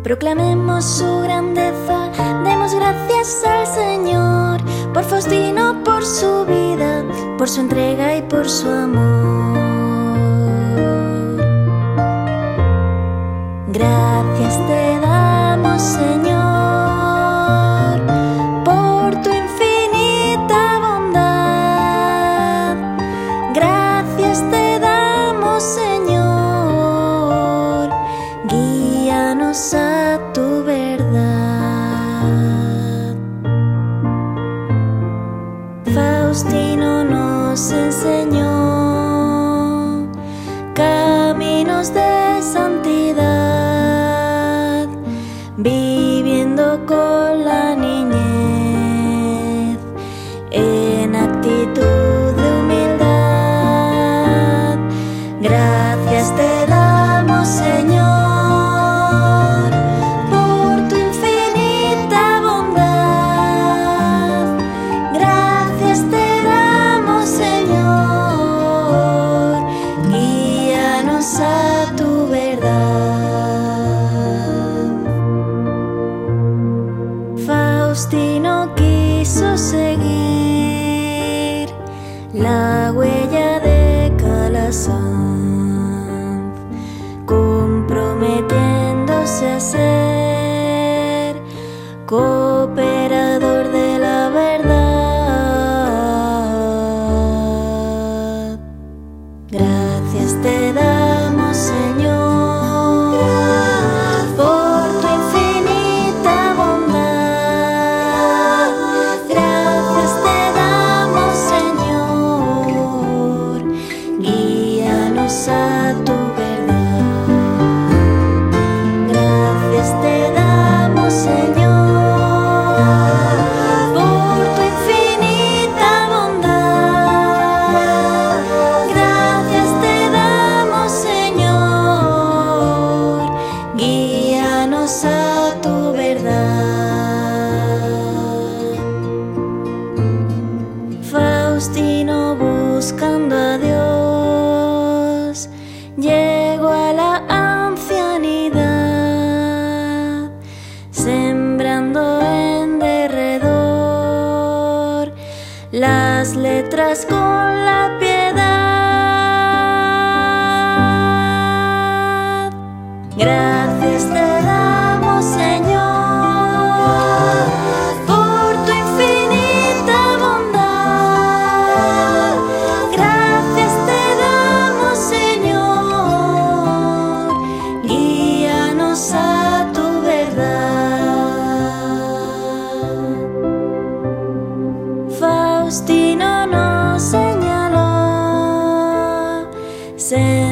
Proclamemos su grandeza, demos gracias al Señor, por Faustino, por su vida, por su entrega y por su amor. Gracias te damos, Señor, por tu infinita bondad. Gracias te damos, Señor, guíanos a tu verdad. Faustino nos enseñó caminos de santidad, viviendo con la niñez en actitud de humildad. Gracias te damos, Señor, por tu infinita bondad. Gracias te damos, Señor, guíanos a tu verdad. Faustino quiso seguir la huella de Calasanz, comprometiéndose a ser cooperador de la verdad. Gracias te damos, Señor, por tu infinita bondad. Gracias te damos, Señor, guíanos a tu verdad. Gracias te damos, Señor, por tu infinita bondad. Gracias te damos, Señor, guíanos a tu verdad. Faustino, buscando a Dios, llegó a la ancianidad, sembrando en derredor las letras con la piedad. Gracias te damos, Señor, por tu infinita bondad. Gracias te damos, Señor, guíanos a tu verdad. Faustino nos señaló